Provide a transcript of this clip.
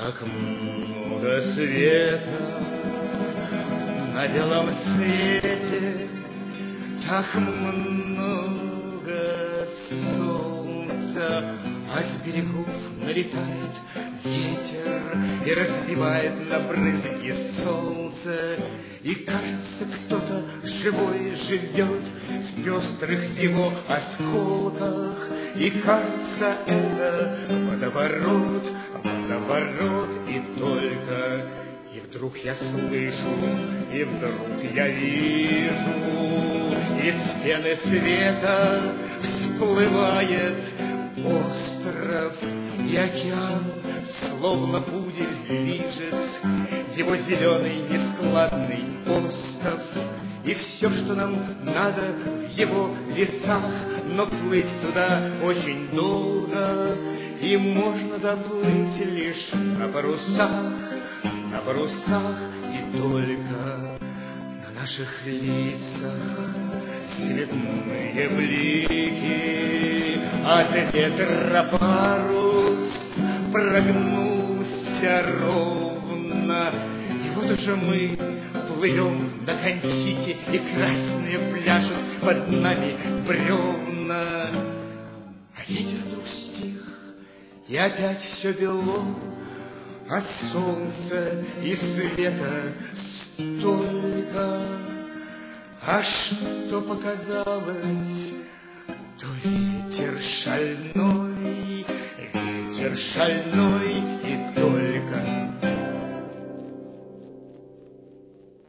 Так много света на белом свете, так много солнца, а с берегов налетает ветер и разбивает на брызги солнце. И кажется, кто-то живой живет в пестрых его осколках. И кажется, это водоворот, водоворот и только. И вдруг я слышу, и вдруг я вижу, из пены света всплывает остров, и океан, словно пудель, лижет его зеленый нескладный остов. И все, что нам надо в его лесах, но плыть туда очень долго, и можно доплыть лишь на парусах и только. На наших лицах цветные блики, от ветра парус прогнулся ровно. И вот уже мы плывем на Кончите, и красные пляшут под нами бревна. А ветер вдруг стих, и опять все бело, а солнца и света столько. А что показалось, то ветер шальной и только.